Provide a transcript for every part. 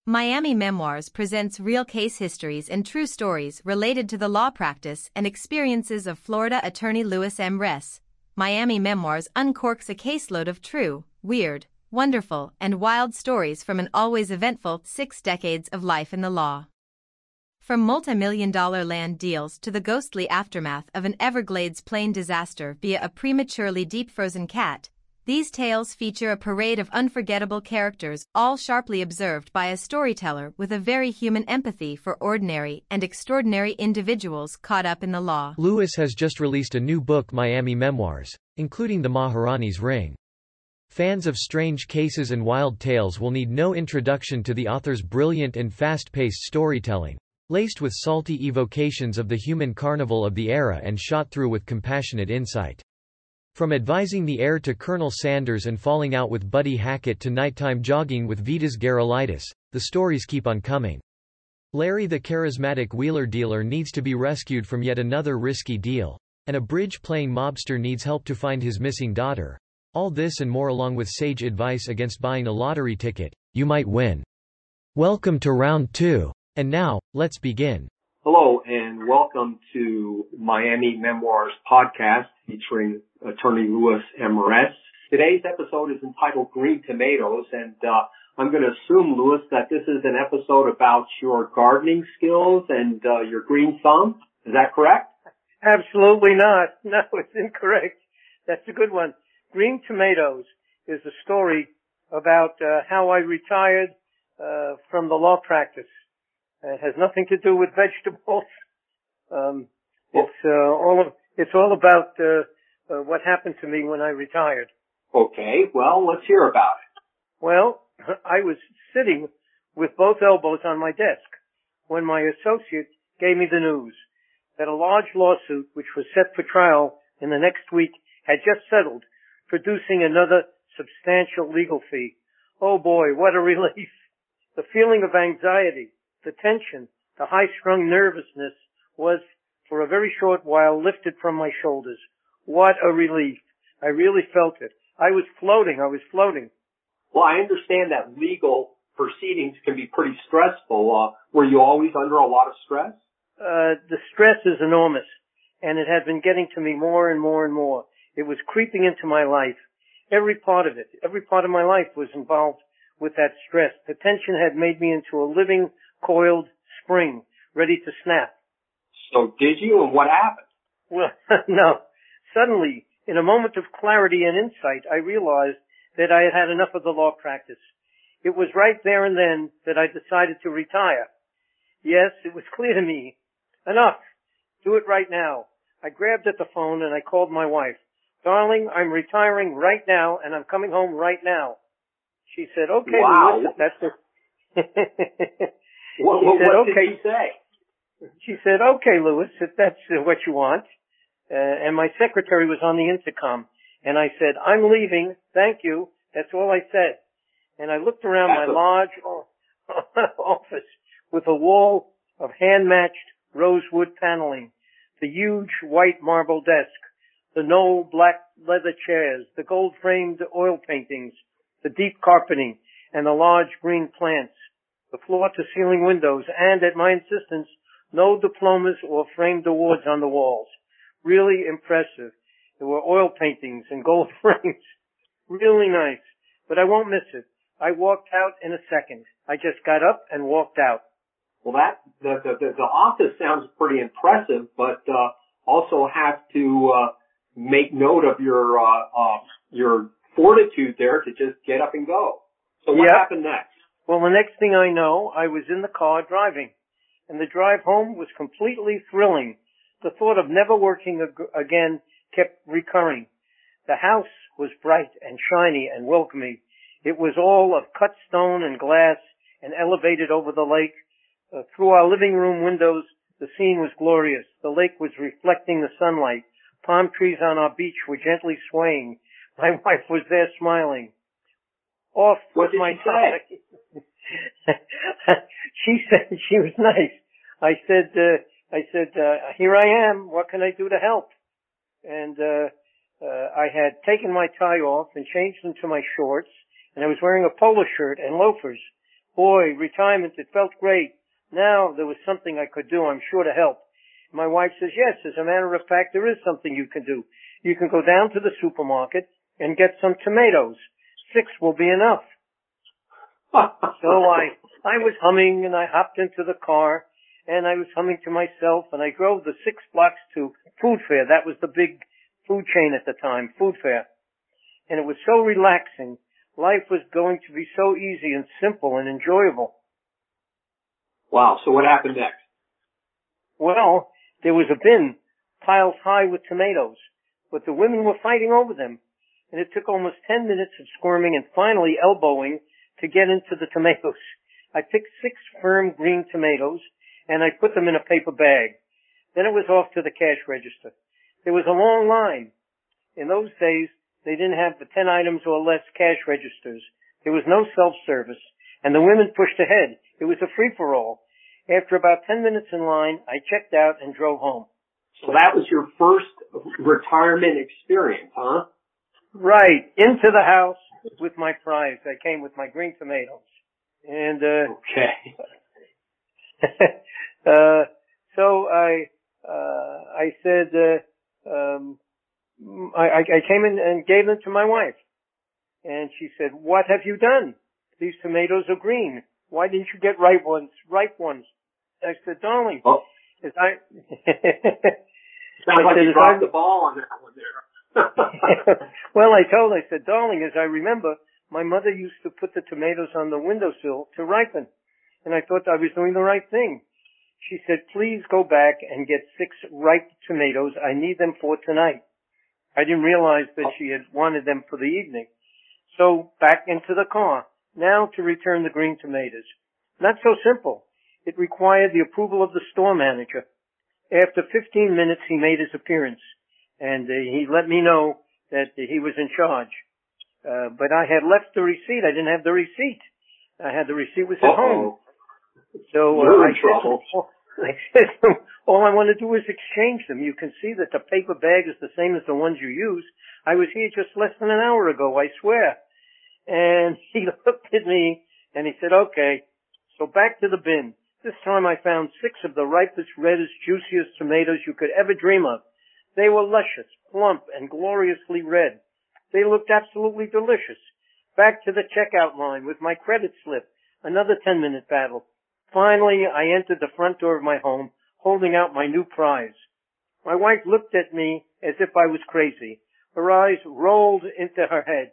Miami Memoirs presents real case histories and true stories related to the law practice and experiences of Florida attorney Louis M. Ress. Miami Memoirs uncorks a caseload of true, weird, wonderful, and wild stories from an always eventful 6 decades of life in the law. From multi-million-dollar land deals to the ghostly aftermath of an Everglades plane disaster via a prematurely deep-frozen cat, these tales feature a parade of unforgettable characters, all sharply observed by a storyteller with a very human empathy for ordinary and extraordinary individuals caught up in the law. Louis has just released a new book, Miami Memoirs, including The Maharani's Ring. Fans of strange cases and wild tales will need no introduction to the author's brilliant and fast-paced storytelling, laced with salty evocations of the human carnival of the era and shot through with compassionate insight. From advising the heir to Colonel Sanders and falling out with Buddy Hackett to nighttime jogging with Vitas Gerulaitis, the stories keep on coming. Larry the charismatic wheeler dealer needs to be rescued from yet another risky deal, and a bridge-playing mobster needs help to find his missing daughter. All this and more, along with sage advice against buying a lottery ticket you might win. Welcome to round 2. And now, let's begin. Hello, and welcome to Miami Memoirs podcast featuring attorney Louis M. Ress. Today's episode is entitled Green Tomatoes, and I'm going to assume, Louis, that this is an episode about your gardening skills and your green thumb. Is that correct? Absolutely not. No, it's incorrect. That's a good one. Green Tomatoes is a story about how I retired from the law practice. It has nothing to do with vegetables. It's all about what happened to me when I retired. Okay, well, let's hear about it. Well, I was sitting with both elbows on my desk when my associate gave me the news that a large lawsuit, which was set for trial in the next week, had just settled, producing another substantial legal fee. Oh boy, what a relief. The feeling of anxiety, the tension, the high-strung nervousness was, for a very short while, lifted from my shoulders. What a relief. I really felt it. I was floating. Well, I understand that legal proceedings can be pretty stressful. Were you always under a lot of stress? The stress is enormous, and it had been getting to me more and more and more. It was creeping into my life. Every part of it, every part of my life was involved with that stress. The tension had made me into a living, coiled spring, ready to snap. So did you, and what happened? Well, no. Suddenly, in a moment of clarity and insight, I realized that I had had enough of the law practice. It was right there and then that I decided to retire. Yes, it was clear to me. Enough. Do it right now. I grabbed at the phone and I called my wife. Darling, I'm retiring right now and I'm coming home right now. She said, okay, wow. Louis, that's it. What did she say? She said, okay, Louis, if that's what you want. And my secretary was on the intercom. And I said, I'm leaving. Thank you. That's all I said. And I looked around my large office with a wall of hand-matched rosewood paneling, the huge white marble desk, the Knoll black leather chairs, the gold-framed oil paintings, the deep carpeting, and the large green plants, the floor-to-ceiling windows, and, at my insistence, no diplomas or framed awards on the walls. Really impressive. There were oil paintings and gold frames. Really nice. But I won't miss it. I walked out in a second. I just got up and walked out. Well, the office sounds pretty impressive, but also have to make note of your fortitude there to just get up and go. So what happened next? Well, the next thing I know, I was in the car driving, and the drive home was completely thrilling. The thought of never working again kept recurring. The house was bright and shiny and welcoming. It was all of cut stone and glass and elevated over the lake. Through our living room windows, the scene was glorious. The lake was reflecting the sunlight. Palm trees on our beach were gently swaying. My wife was there smiling. Off was my tie. She said she was nice. I said, here I am. What can I do to help? And I had taken my tie off and changed into my shorts, and I was wearing a polo shirt and loafers. Boy, retirement, it felt great. Now there was something I could do, I'm sure, to help. My wife says, yes, as a matter of fact, there is something you can do. You can go down to the supermarket and get some tomatoes. 6 will be enough. So I was humming, and I hopped into the car, and I was humming to myself, and I drove the 6 blocks to Food Fair. That was the big food chain at the time, Food Fair. And it was so relaxing. Life was going to be so easy and simple and enjoyable. Wow. So what happened next? Well, there was a bin piled high with tomatoes, but the women were fighting over them. And it took almost 10 minutes of squirming and finally elbowing to get into the tomatoes. I picked 6 firm green tomatoes, and I put them in a paper bag. Then it was off to the cash register. There was a long line. In those days, they didn't have the 10 items or less cash registers. There was no self-service, and the women pushed ahead. It was a free-for-all. After about 10 minutes in line, I checked out and drove home. So that was your first retirement experience, huh? Right. Into the house with my prize. I came with my green tomatoes. And, okay. So I said, I came in and gave them to my wife. And she said, what have you done? These tomatoes are green. Why didn't you get ripe ones? I said, darling, as Sounds like you dropped the ball on that one there. Well, I said, darling, as I remember, my mother used to put the tomatoes on the windowsill to ripen. And I thought I was doing the right thing. She said, please go back and get 6 ripe tomatoes. I need them for tonight. I didn't realize that she had wanted them for the evening. So back into the car. Now to return the green tomatoes. Not so simple. It required the approval of the store manager. After 15 minutes, he made his appearance, and he let me know that he was in charge. But I had left the receipt. I didn't have the receipt. The receipt was at home. So You're in trouble. I said, all I want to do is exchange them. You can see that the paper bag is the same as the ones you use. I was here just less than an hour ago, I swear. And he looked at me, and he said, okay. So back to the bin. This time I found 6 of the ripest, reddest, juiciest tomatoes you could ever dream of. They were luscious, plump, and gloriously red. They looked absolutely delicious. Back to the checkout line with my credit slip. Another 10-minute battle. Finally, I entered the front door of my home, holding out my new prize. My wife looked at me as if I was crazy. Her eyes rolled into her head.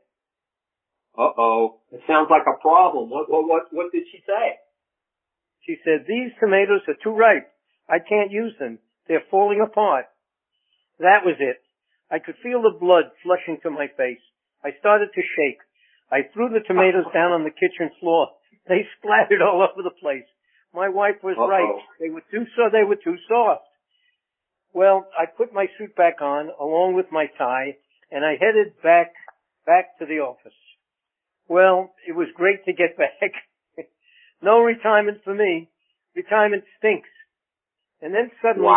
Uh-oh. It sounds like a problem. What did she say? She said, these tomatoes are too ripe. I can't use them. They're falling apart. That was it. I could feel the blood flushing to my face. I started to shake. I threw the tomatoes down on the kitchen floor. They splattered all over the place. My wife was right. They were too soft. Well, I put my suit back on along with my tie, and I headed back to the office. Well, it was great to get back. No retirement for me. Retirement stinks. And then suddenly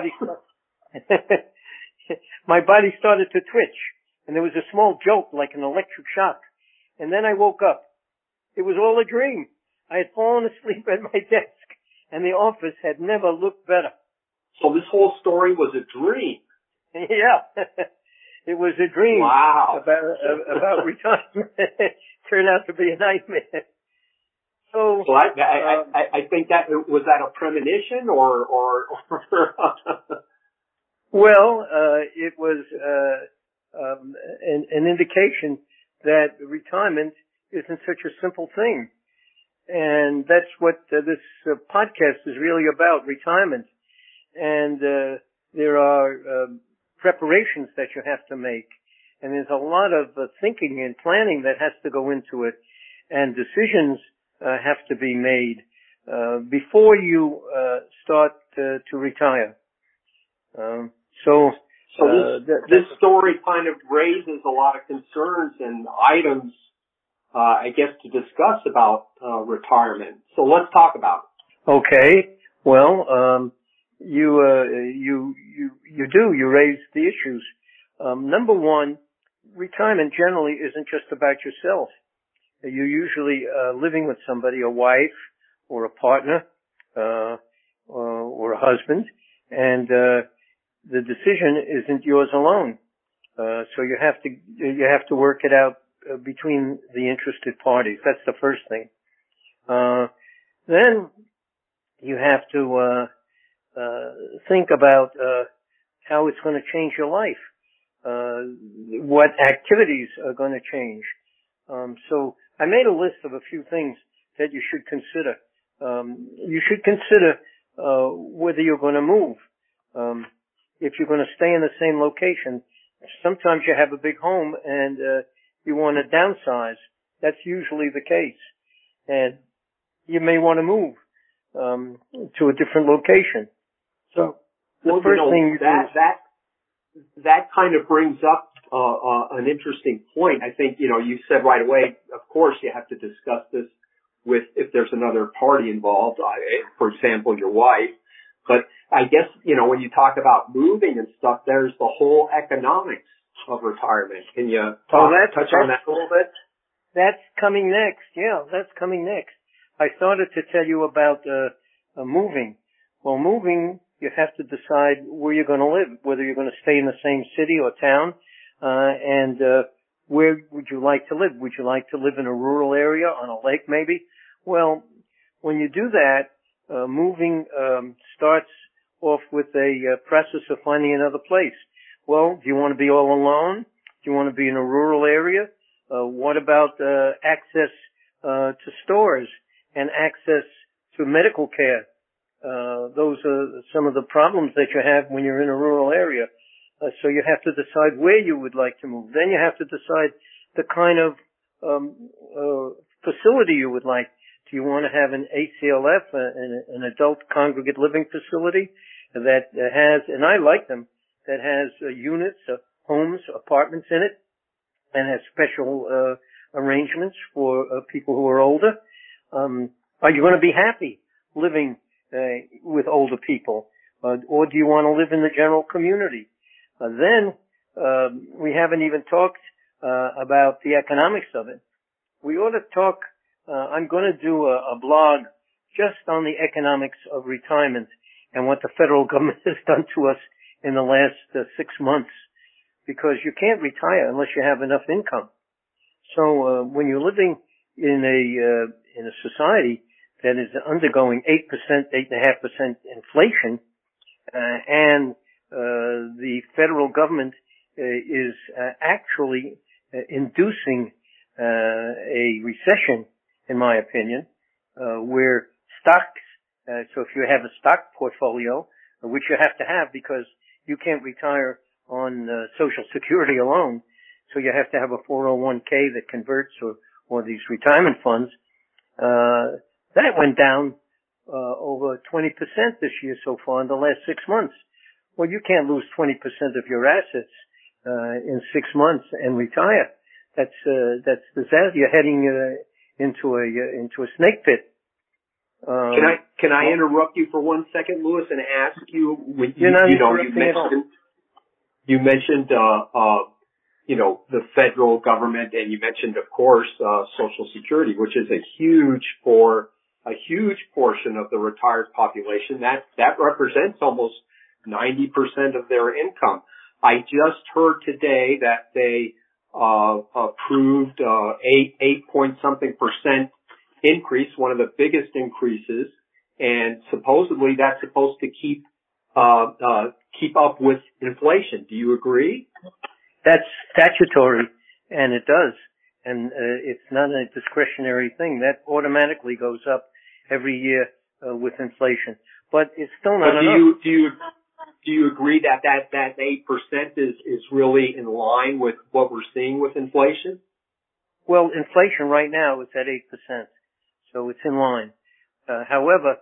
my body started to twitch, and there was a small jolt like an electric shock. And then I woke up. It was all a dream. I had fallen asleep at my desk, and the office had never looked better. So this whole story was a dream. Yeah. It was a dream. Wow. About retirement. Turned out to be a nightmare. So I think that was that a premonition or Well, it was an indication that retirement isn't such a simple thing. And that's what this podcast is really about, retirement. And there are preparations that you have to make. And there's a lot of thinking and planning that has to go into it. And decisions have to be made before you start to retire. This story kind of raises a lot of concerns and items, I guess, to discuss about retirement. So let's talk about it. Okay. Well, you raise the issues. Number one, retirement generally isn't just about yourself. you're usually living with somebody, a wife or a partner or a husband, and the decision isn't yours alone. So you have to work it out between the interested parties. That's the first thing. Then you have to think about how it's going to change your life, what activities are going to change. So I made a list of a few things that you should consider. You should consider whether you're going to move. If you're going to stay in the same location, sometimes you have a big home and you want to downsize. That's usually the case. And you may want to move to a different location. So the first thing you do that kind of brings up an interesting point. I think, you said right away, of course you have to discuss this with, if there's another party involved, for example, your wife. But I guess, when you talk about moving and stuff, there's the whole economics of retirement. Can you touch on that a little bit? That's coming next. Yeah, that's coming next. I started to tell you about moving. Well, moving, you have to decide where you're going to live, whether you're going to stay in the same city or town, and where would you like to live? Would you like to live in a rural area, on a lake maybe? Well, when you do that, moving starts off with a process of finding another place. Well, do you want to be all alone? Do you want to be in a rural area? What about access to stores and access to medical care? Those are some of the problems that you have when you're in a rural area. So you have to decide where you would like to move. Then you have to decide the kind of facility you would like. Do you want to have an ACLF, an adult congregate living facility that has, and I like them, that has units, homes, apartments in it, and has special arrangements for people who are older? Are you going to be happy living with older people, or do you want to live in the general community? Then we haven't even talked about the economics of it. We ought to talk. I'm going to do a blog just on the economics of retirement and what the federal government has done to us in the last 6 months, because you can't retire unless you have enough income. So when you're living in a society that is undergoing 8%, 8.5% inflation, and the federal government is actually inducing a recession, in my opinion, where stocks, so if you have a stock portfolio, which you have to have because you can't retire on Social Security alone, so you have to have a 401k that converts, or these retirement funds, that went down over 20% this year so far in the last 6 months. Well, you can't lose 20% of your assets in 6 months and retire. That's disaster. You're heading into a snake pit. Can I interrupt you for 1 second, Louis, and ask you? You mentioned the federal government, and you mentioned, of course, Social Security, which is a huge portion of the retired population. That represents almost 90% of their income. I just heard today that they approved 8-point-something% increase, one of the biggest increases, and supposedly that's supposed to keep up with inflation. Do you agree? That's statutory, and it does. And it's not a discretionary thing. That automatically goes up every year with inflation. But it's still not enough. Do you agree that 8% is really in line with what we're seeing with inflation? Well, inflation right now is at 8%, so it's in line. However,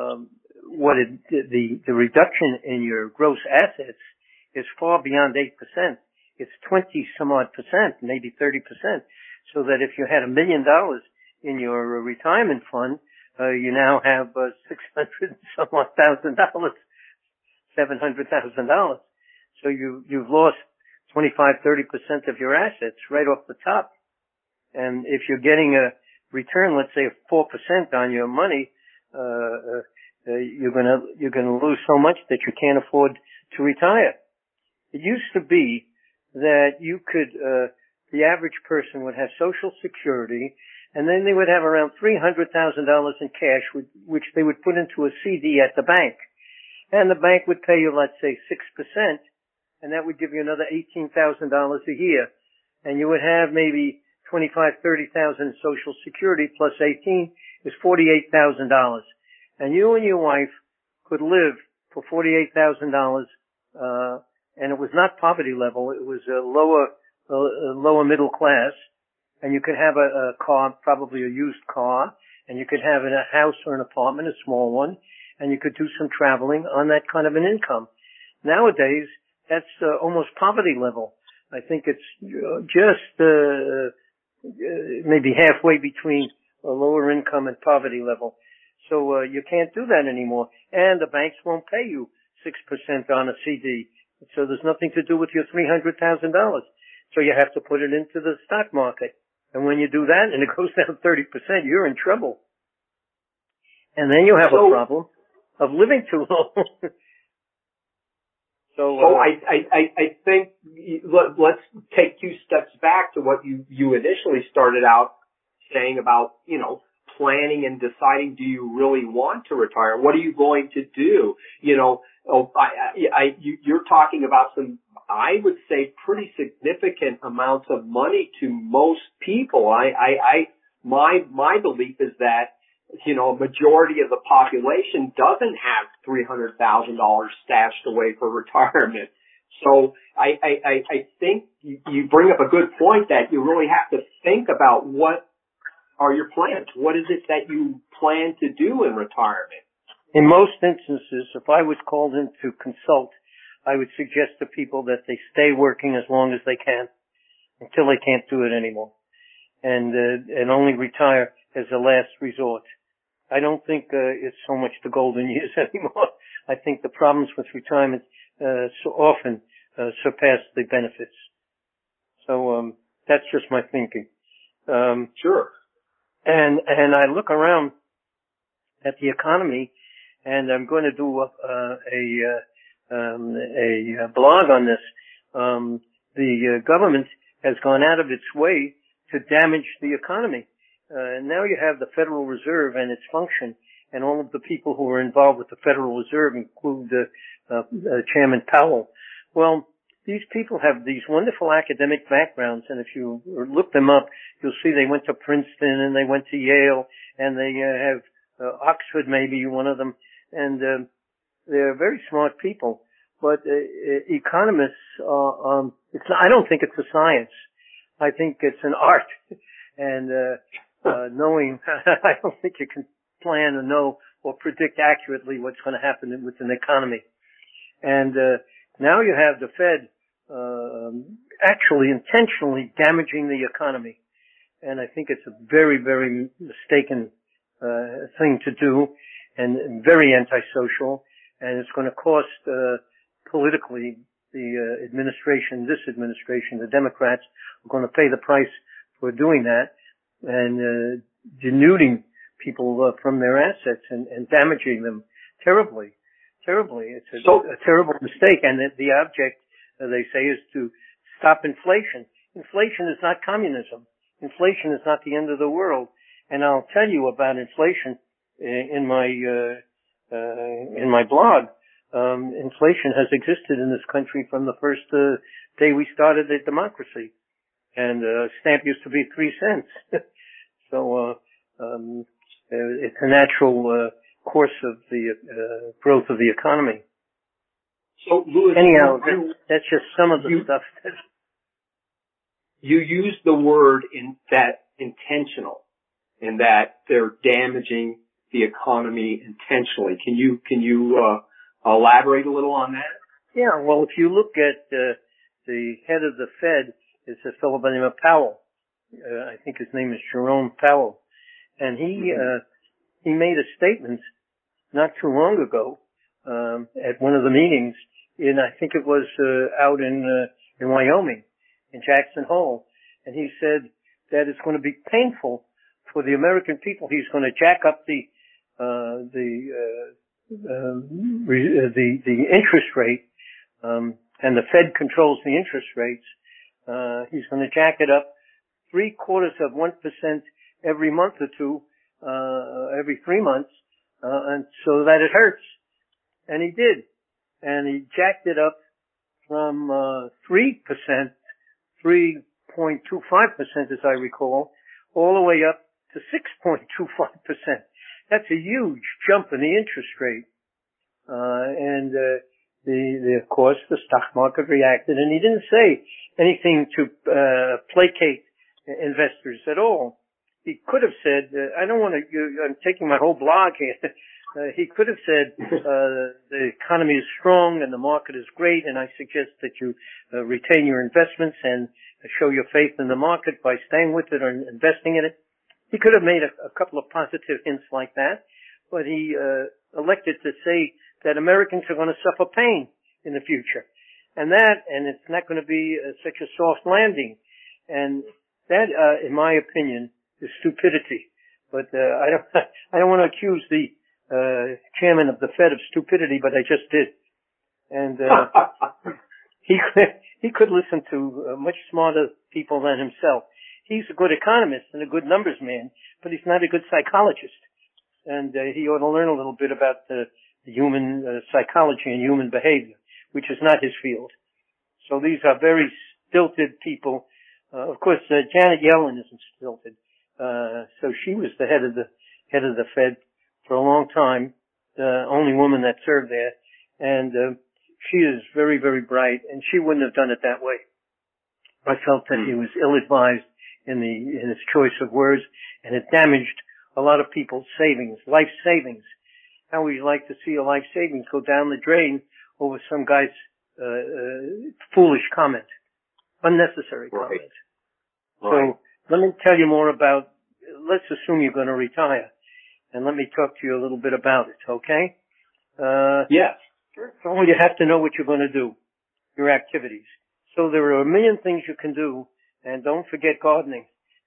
the reduction in your gross assets is far beyond 8%. It's 20 some odd percent, maybe 30%. So that if you had $1 million in your retirement fund, you now have $600 some odd thousand dollars. $700,000. So you've lost 25-30% of your assets right off the top. And if you're getting a return, let's say of 4% on your money, you're gonna lose so much that you can't afford to retire. It used to be that you could, the average person would have Social Security, and then they would have around $300,000 in cash, which they would put into a CD at the bank. And the bank would pay you, let's say, 6%, and that would give you another $18,000 a year. And you would have maybe $25,000, $30,000 in Social Security plus 18 is $48,000. And you and your wife could live for $48,000, and it was not poverty level, it was a lower middle class. And you could have a car, probably a used car, and you could have a house or an apartment, a small one, and you could do some traveling on that kind of an income. Nowadays, that's almost poverty level. I think it's just maybe halfway between a lower income and poverty level. So you can't do that anymore. And the banks won't pay you 6% on a CD. So there's nothing to do with your $300,000. So you have to put it into the stock market. And when you do that and it goes down 30%, you're in trouble. And then you have a problem of living too long. So I think let's take 2 steps back to what you initially started out saying about, planning and deciding, do you really want to retire? What are you going to do? You're talking about some, I would say, pretty significant amounts of money to most people. My belief is that, a majority of the population doesn't have $300,000 stashed away for retirement. So I think you bring up a good point that you really have to think about what are your plans? What is it that you plan to do in retirement? In most instances, if I was called in to consult, I would suggest to people that they stay working as long as they can until they can't do it anymore, and only retire as a last resort. I don't think it's so much the golden years anymore. I think the problems with retirement so often surpass the benefits. So that's just my thinking. Sure. And I look around at the economy, and I'm going to do a blog on this. The government has gone out of its way to damage the economy. And now you have the Federal Reserve and its function, and all of the people who are involved with the Federal Reserve include Chairman Powell. Well, these people have these wonderful academic backgrounds, and if you look them up, you'll see they went to Princeton and they went to Yale, and they have Oxford, maybe one of them, and they're very smart people. But economists, I don't think it's a science. I think it's an art, and knowing, I don't think you can plan or know or predict accurately what's going to happen with an economy. And now you have the Fed actually intentionally damaging the economy. And I think it's a very, very mistaken thing to do, and very antisocial, and it's going to cost politically the this administration, the Democrats are going to pay the price for doing that, and denuding people from their assets and damaging them terribly. It's a terrible mistake, and the object, they say, is to stop inflation. Inflation is not communism. Inflation is not the end of the world. And I'll tell you about inflation in my blog. Inflation has existed in this country from the first day we started the democracy, and a stamp used to be 3 cents. So it's a natural course of the growth of the economy. So, Louis, anyhow, that's just some of the stuff. You use the word intentional, in that they're damaging the economy intentionally. Can you elaborate a little on that? Yeah. Well, if you look at the head of the Fed, it's a fellow by the name of Powell. I think his name is Jerome Powell, and he made a statement not too long ago at one of the meetings I think it was out in Wyoming, in Jackson Hole, and he said, that it's going to be painful for the American people. He's going to jack up the interest rate, and the Fed controls the interest rates. He's going to jack it up 0.75% every month or two, every 3 months, and so that it hurts. And he did. And he jacked it up from 3%, 3.25% as I recall, all the way up to 6.25%. That's a huge jump in the interest rate. Of course, the stock market reacted, and he didn't say anything to placate investors at all. He could have said, I'm taking my whole blog here. He could have said, the economy is strong and the market is great, and I suggest that you retain your investments and show your faith in the market by staying with it or investing in it. He could have made a couple of positive hints like that, but he elected to say that Americans are going to suffer pain in the future. And it's not going to be such a soft landing. And that, in my opinion, is stupidity. But I don't want to accuse the chairman of the Fed of stupidity, but I just did. And he could listen to much smarter people than himself. He's a good economist and a good numbers man, but he's not a good psychologist. And he ought to learn a little bit about the human psychology and human behavior, which is not his field. So these are very stilted people. Of course, Janet Yellen isn't stilted. So she was the head of the Fed for a long time, the only woman that served there. And she is very, very bright, and she wouldn't have done it that way. I felt that he was ill-advised in his choice of words, and it damaged a lot of people's savings, life savings. How would you like to see your life savings go down the drain over some guy's foolish comment, unnecessary comment? Right. So let me tell you more about, let's assume you're going to retire, and let me talk to you a little bit about it, okay? Yes. First of all, you have to know what you're going to do, your activities. So there are a million things you can do, and don't forget gardening.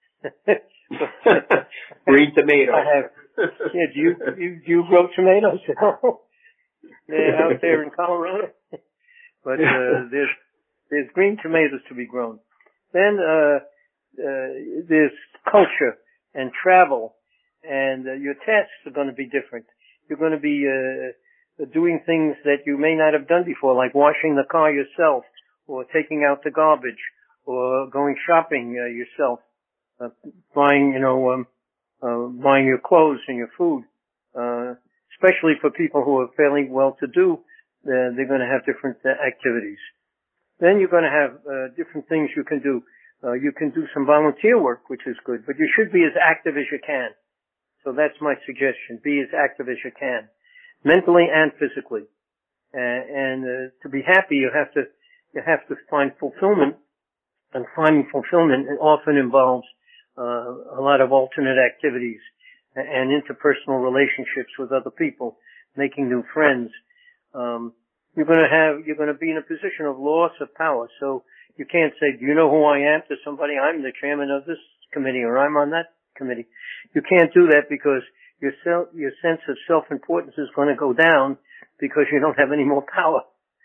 Green tomatoes. Yeah, do you grow tomatoes? They're out there in Colorado. But there's green tomatoes to be grown. Then there's culture and travel, and your tasks are going to be different. You're going to be doing things that you may not have done before, like washing the car yourself, or taking out the garbage, or going shopping yourself, buying your clothes and your food. Especially for people who are fairly well-to-do, they're going to have different activities. Then you're going to have different things you can do. You can do some volunteer work, which is good, but you should be as active as you can. So that's my suggestion. Be as active as you can, mentally and physically. And to be happy, you have to find fulfillment, and finding fulfillment often involves a lot of alternate activities and interpersonal relationships with other people, making new friends. You're going to be in a position of loss of power. So you can't say, do you know who I am to somebody? I'm the chairman of this committee, or I'm on that committee. You can't do that because your sense of self-importance is going to go down because you don't have any more power.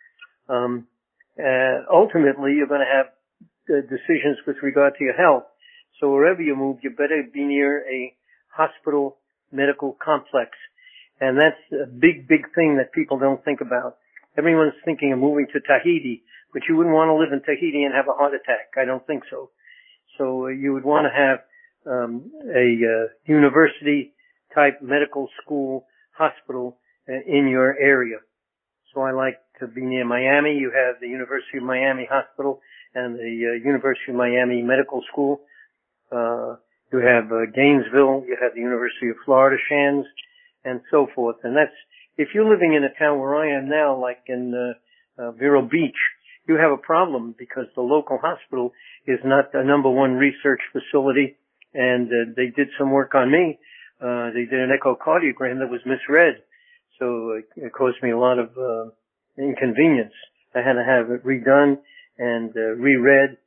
Ultimately, you're going to have decisions with regard to your health. So wherever you move, you better be near a hospital medical complex. And that's a big, big thing that people don't think about. Everyone's thinking of moving to Tahiti, but you wouldn't want to live in Tahiti and have a heart attack. I don't think so. So you would want to have a university type medical school hospital in your area. So I like to be near Miami. You have the University of Miami Hospital and the University of Miami Medical School. You have Gainesville. You have the University of Florida Shands, and so forth. And that's, if you're living in a town where I am now, like in Vero Beach, you have a problem because the local hospital is not the number one research facility, and they did some work on me. They did an echocardiogram that was misread, so it caused me a lot of inconvenience. I had to have it redone and reread,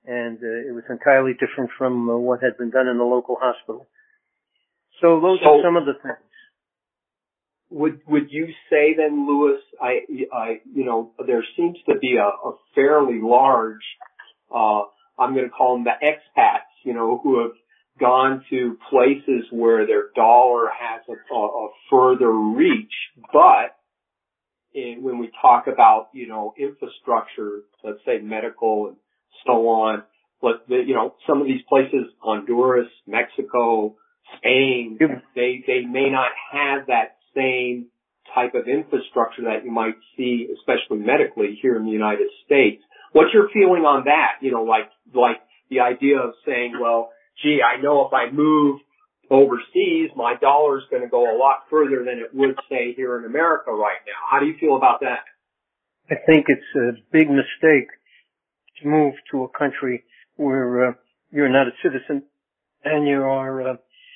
and it was entirely different from what had been done in the local hospital. So those are some of the things. Would you say then, Louis, there seems to be a fairly large, I'm going to call them the expats, who have gone to places where their dollar has a further reach, but when we talk about, infrastructure, let's say medical and so on, but some of these places, Honduras, Mexico, Spain, they may not have that same type of infrastructure that you might see, especially medically, here in the United States. What's your feeling on that? Like the idea of saying, well, gee, I know if I move overseas, my dollar is going to go a lot further than it would, say, here in America right now. How do you feel about that? I think it's a big mistake to move to a country where you're not a citizen and you are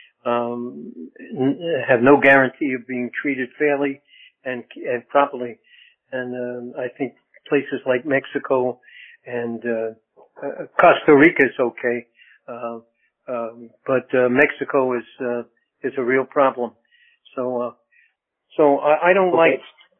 have no guarantee of being treated fairly and properly. And I think places like Mexico and Costa Rica is okay, but Mexico is a real problem. So I don't like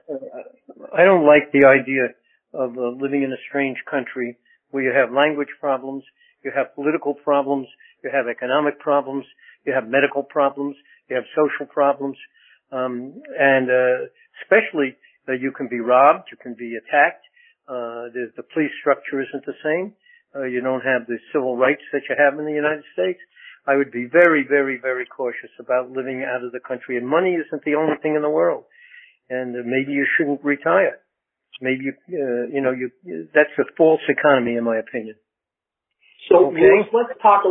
the idea of living in a strange country where you have language problems, you have political problems, you have economic problems, you have medical problems, you have social problems, and especially you can be robbed, you can be attacked. The police structure isn't the same. You don't have the civil rights that you have in the United States. I would be very, very, very cautious about living out of the country. And money isn't the only thing in the world. And maybe you shouldn't retire. Maybe that's a false economy, in my opinion. So okay? Louis, let's talk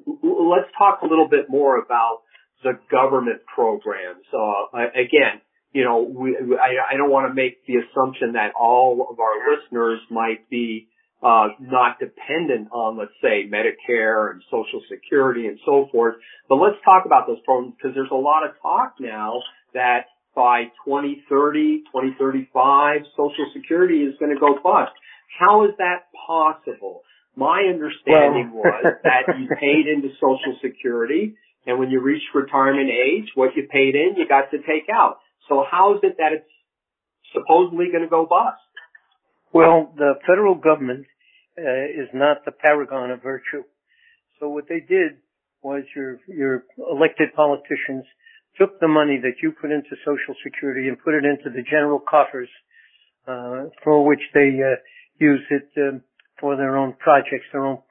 a little bit more about the government programs. Again, I don't want to make the assumption that all of our listeners might be not dependent on, let's say, Medicare and Social Security and so forth. But let's talk about those programs, because there's a lot of talk now that by 2030, 2035, Social Security is going to go bust. How is that possible? My understanding was that you paid into Social Security, and when you reached retirement age, what you paid in, you got to take out. So how is it that it's supposedly going to go bust? Well, the federal government is not the paragon of virtue. So what they did was your elected politicians took the money that you put into Social Security and put it into the general coffers, for which they use it for their own projects, their own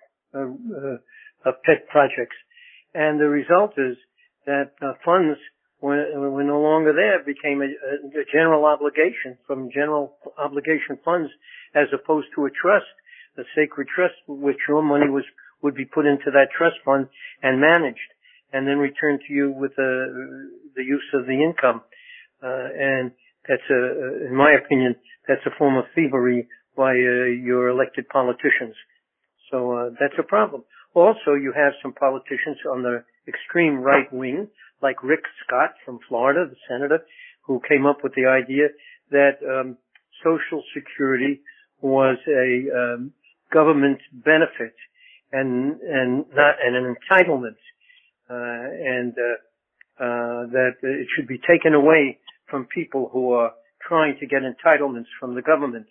pet projects. And the result is that funds were no longer there, became a general obligation from general obligation funds, as opposed to a trust, a sacred trust, which your money would be put into that trust fund and managed, and then returned to you with the use of the income. And that's in my opinion, that's a form of thievery by your elected politicians. So that's a problem. Also, you have some politicians on the extreme right wing, like Rick Scott from Florida, the senator, who came up with the idea that Social Security was a government benefit and not an entitlement, and that it should be taken away from people who are trying to get entitlements from the government.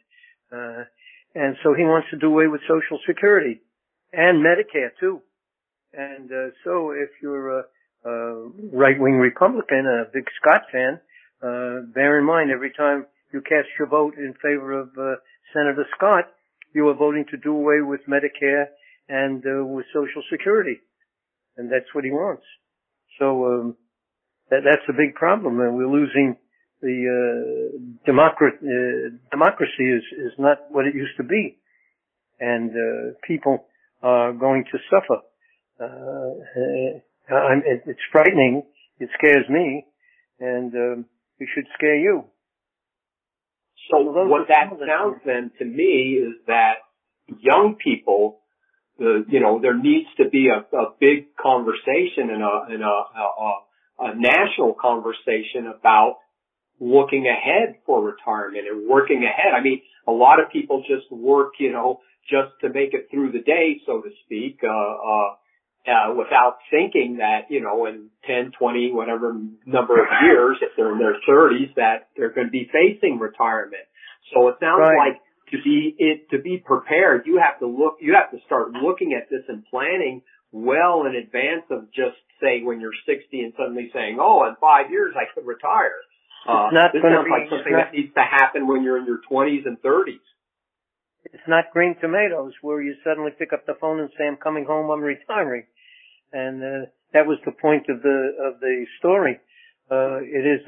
And so he wants to do away with Social Security and Medicare too. And so if you're a right-wing Republican, a big Scott fan, bear in mind every time you cast your vote in favor of Senator Scott, you are voting to do away with Medicare and with Social Security. And that's what he wants. So that's a big problem, and we're losing the democracy is not what it used to be, and people are going to suffer. It's frightening. It scares me, and it should scare you. So what that sounds then to me is that young people, there needs to be a big conversation and a national conversation about looking ahead for retirement and working ahead. I mean, a lot of people just work, just to make it through the day, so to speak, without thinking that, in 10, 20, whatever number of years, if they're in their 30s, that they're going to be facing retirement. So it sounds like to be prepared, you have to start looking at this and planning well in advance of just say when you're 60 and suddenly saying, oh, in 5 years I could retire. This sounds like something that needs to happen when you're in your 20s and 30s. It's not Green Tomatoes where you suddenly pick up the phone and say, I'm coming home, I'm retiring. And that was the point of the story. It is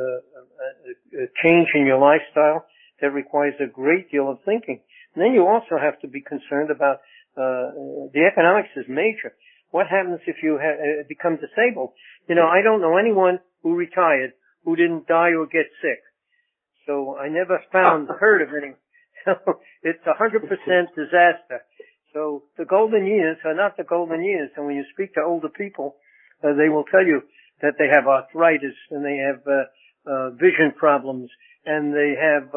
a change in your lifestyle that requires a great deal of thinking. And then you also have to be concerned about the economics is major. What happens if you become disabled? I don't know anyone who retired who didn't die or get sick. So I never heard of any. So it's 100% disaster. So the golden years are not the golden years. And when you speak to older people, they will tell you that they have arthritis and they have vision problems and they have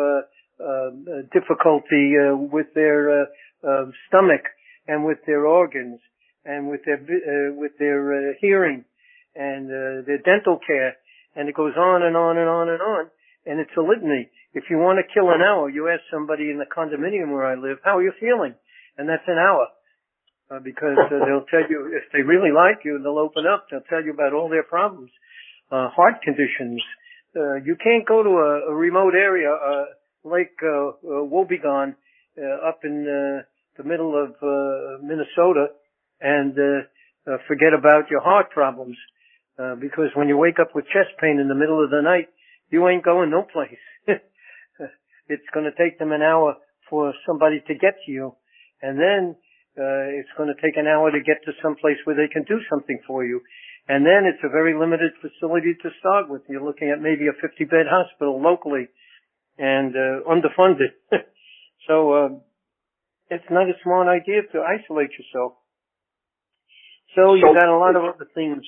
difficulty with their stomach and with their organs and with their hearing and their dental care. And it goes on and on and on and on. And it's a litany. If you want to kill an hour, you ask somebody in the condominium where I live, how are you feeling? And that's an hour. Because they'll tell you, if they really like you, they'll open up. They'll tell you about all their problems. Heart conditions. You can't go to a remote area, Lake Wobegon, up in the middle of Minnesota, and forget about your heart problems. Because when you wake up with chest pain in the middle of the night, you ain't going no place. It's going to take them an hour for somebody to get to you. And then it's going to take an hour to get to some place where they can do something for you. And then it's a very limited facility to start with. You're looking at maybe a 50-bed hospital locally and underfunded. So it's not a smart idea to isolate yourself. So you got a lot of other things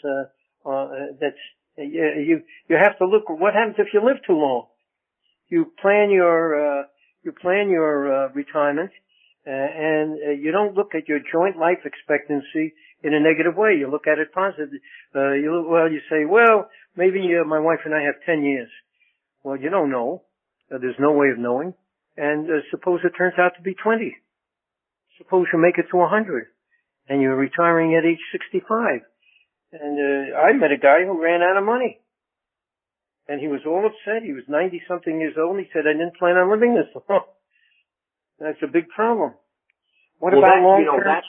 you have to look. What happens if you live too long? You plan your retirement, and you don't look at your joint life expectancy in a negative way. You look at it positive. You say, well, maybe my wife and I have 10 years. Well, you don't know. There's no way of knowing. And suppose it turns out to be 20. Suppose you make it to 100, and you're retiring at age 65. And I met a guy who ran out of money. And he was all upset. He was 90-something years old, and he said, I didn't plan on living this long. That's a big problem. What about long-term?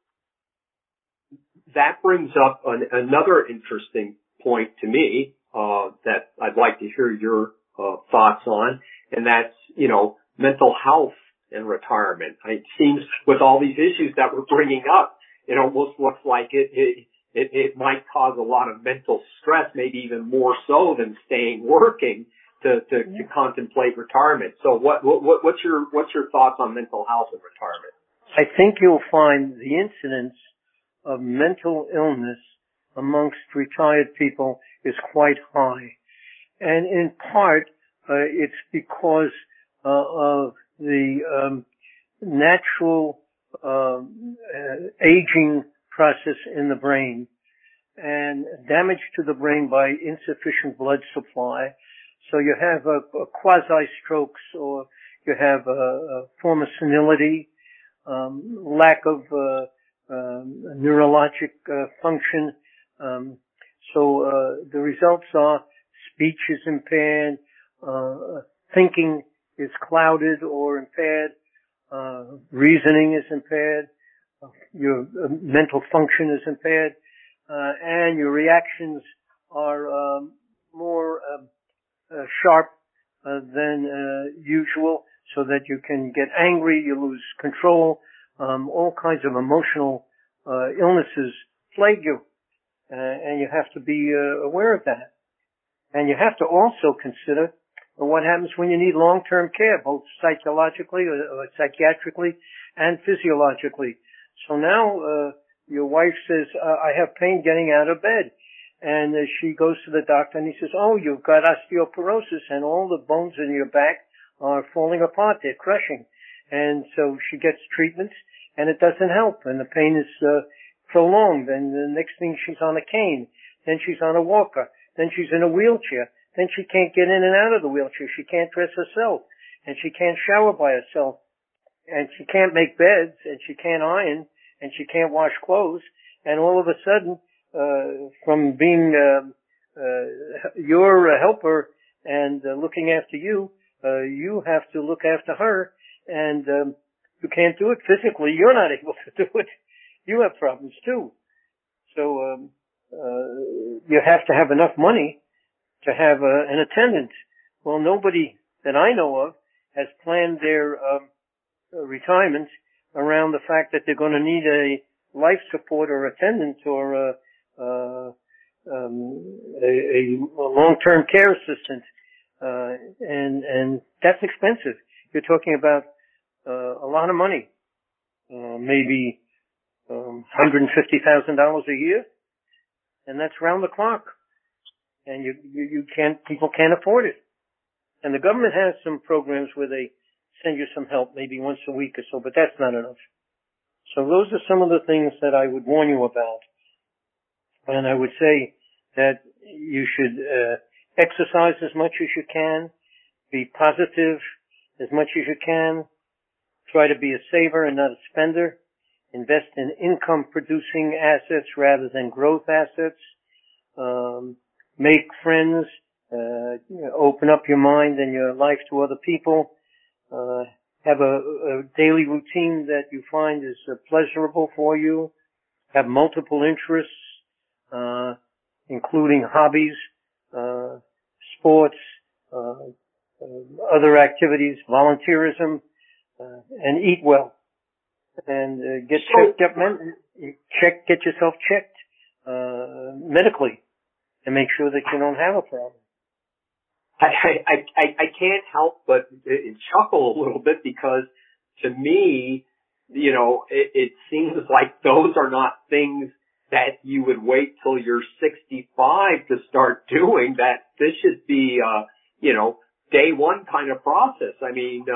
That brings up another interesting point to me that I'd like to hear your thoughts on, and that's, mental health and retirement. It seems with all these issues that we're bringing up, it almost looks like it might cause a lot of mental stress, maybe even more so than staying working to contemplate retirement. So what's your thoughts on mental health and retirement? I think you'll find the incidence of mental illness amongst retired people is quite high. And in part, it's because of the natural aging process in the brain and damage to the brain by insufficient blood supply. So you have a quasi-strokes, or you have a form of senility, lack of neurologic function. So the results are speech is impaired, thinking is clouded or impaired, reasoning is impaired, your mental function is impaired, and your reactions are more sharp than usual, so that you can get angry, you lose control, all kinds of emotional illnesses plague you, and you have to be aware of that. And you have to also consider what happens when you need long-term care, both psychologically or psychiatrically and physiologically. So now your wife says, I have pain getting out of bed. And she goes to the doctor and he says, oh, you've got osteoporosis and all the bones in your back are falling apart. They're crushing. And so she gets treatment and it doesn't help. And the pain is prolonged. And the next thing she's on a cane. Then she's on a walker. Then she's in a wheelchair. Then she can't get in and out of the wheelchair. She can't dress herself. And she can't shower by herself. And she can't make beds. And she can't iron. And she can't wash clothes. And all of a sudden, from being your helper and looking after you, you have to look after her. And you can't do it physically. You're not able to do it. You have problems too. So you have to have enough money to have an attendant. Well, nobody that I know of has planned their retirement around the fact that they're going to need a life support or attendant or a long-term care assistant, and that's expensive. You're talking about a lot of money, maybe $150,000 a year, and that's round the clock. And people can't afford it. And the government has some programs where they send you some help, maybe once a week or so, but that's not enough. So those are some of the things that I would warn you about. And I would say that you should exercise as much as you can, be positive as much as you can, try to be a saver and not a spender, invest in income-producing assets rather than growth assets, make friends, open up your mind and your life to other people, have a daily routine that you find is pleasurable for you, have multiple interests, including hobbies, sports, other activities, volunteerism, and eat well. And get yourself checked medically and make sure that you don't have a problem. I can't help but chuckle a little bit because to me, it seems like those are not things that you would wait till you're 65 to start doing. That this should be, day one kind of process. I mean,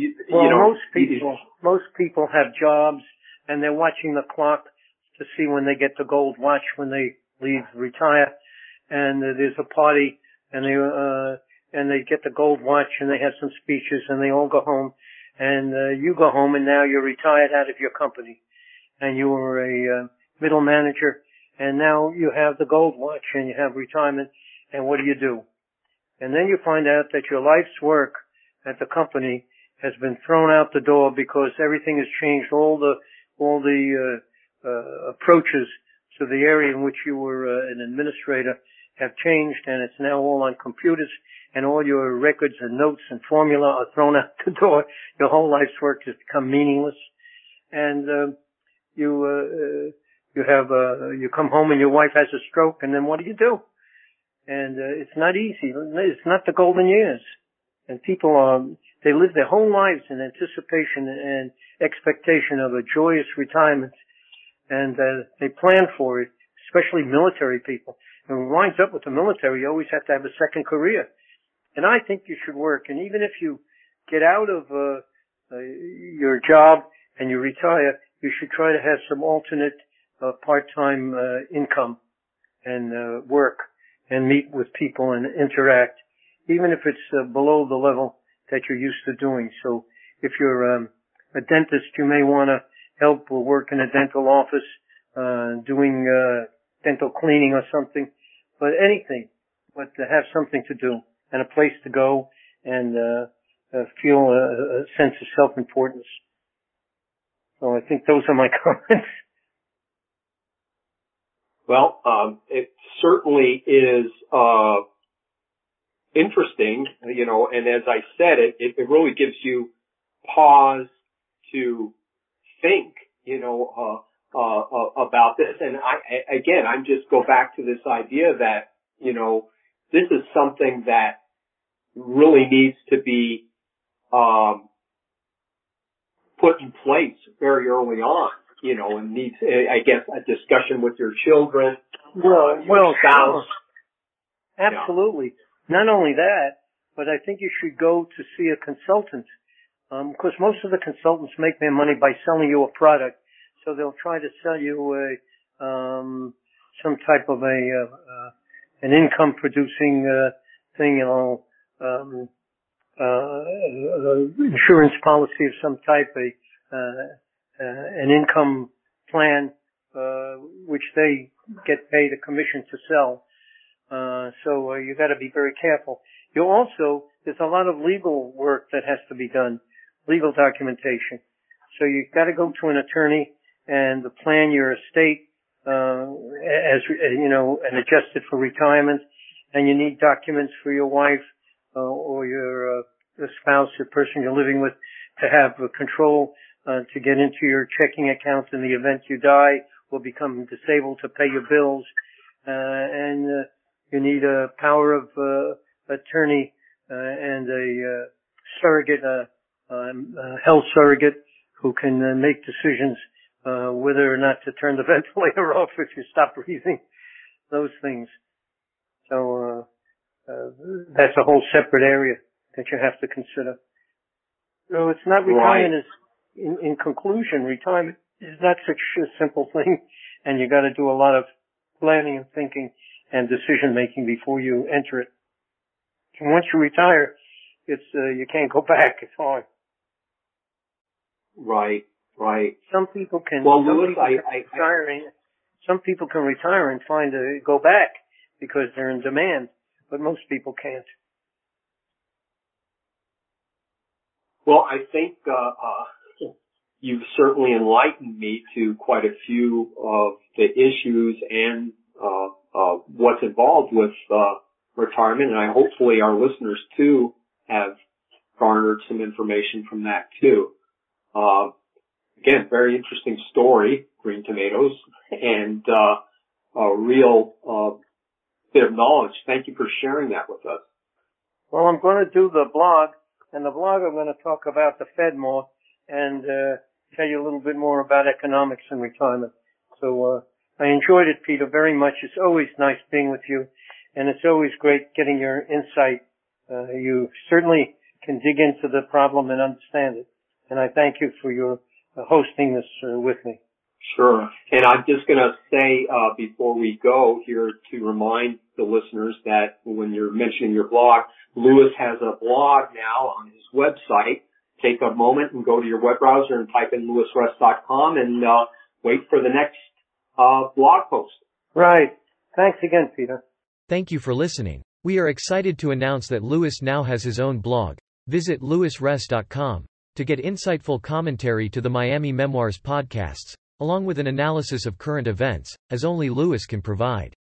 most people have jobs and they're watching the clock to see when they get the gold watch when they retire. And there's a party and they get the gold watch and they have some speeches and they all go home and you go home and now you're retired out of your company and you were a middle manager and now you have the gold watch and you have retirement and what do? And then you find out that your life's work at the company has been thrown out the door because everything has changed. All the approaches to the area in which you were an administrator have changed and it's now all on computers and all your records and notes and formula are thrown out the door. Your whole life's work has become meaningless. And you come home and your wife has a stroke and then what do? And it's not easy. It's not the golden years. And people they live their whole lives in anticipation and expectation of a joyous retirement. And they plan for it, especially military people. And what winds up with the military, you always have to have a second career. And I think you should work. And even if you get out of your job and you retire, you should try to have some alternate part-time income and work and meet with people and interact, even if it's below the level that you're used to doing. So if you're a dentist, you may want to help or work in a dental office, doing dental cleaning or something, but anything, but to have something to do and a place to go and feel a sense of self-importance. So I think those are my comments. Well, it certainly is interesting, and as I said, it really gives you pause to think, about this. And I'm just go back to this idea that, this is something that really needs to be put in place very early on, and needs, I guess, a discussion with your children Well, spouse. Absolutely. Yeah. Not only that, but I think you should go to see a consultant, because most of the consultants make their money by selling you a product. So they'll try to sell you some type of an income producing thing, insurance policy of some type, an income plan, which they get paid a commission to sell. So you got to be very careful. There's a lot of legal work that has to be done, legal documentation. So you've got to go to an attorney and plan your estate, and adjust it for retirement. And you need documents for your wife, or your spouse, the person you're living with, to have control, to get into your checking account in the event you die or become disabled, to pay your bills. And you need a power of attorney and a surrogate, health surrogate, who can make decisions whether or not to turn the ventilator off if you stop breathing, those things. So that's a whole separate area that you have to consider. So it's not retirement. Right. In conclusion, retirement is not such a simple thing, and you got to do a lot of planning and thinking and decision making before you enter it. And once you retire, it's you can't go back. It's hard. Right. Some people can. Well, Louis, some people can retire and go back because they're in demand, but most people can't. Well, I think you've certainly enlightened me to quite a few of the issues and what's involved with retirement, and hopefully our listeners too have garnered some information from that too. Again, very interesting story, Green Tomatoes, and a real bit of knowledge. Thank you for sharing that with us. Well, I'm going to do the blog, and the blog I'm going to talk about the Fed more and tell you a little bit more about economics and retirement. So I enjoyed it, Peter, very much. It's always nice being with you, and it's always great getting your insight. You certainly can dig into the problem and understand it, and I thank you for your hosting this with me. Sure. And I'm just going to say before we go here to remind the listeners that when you're mentioning your blog, Louis has a blog now on his website. Take a moment and go to your web browser and type in louisress.com and wait for the next blog post. Right. Thanks again, Peter. Thank you for listening. We are excited to announce that Louis now has his own blog. Visit louisress.com to get insightful commentary to the Miami Memoirs podcasts, along with an analysis of current events, as only Louis can provide.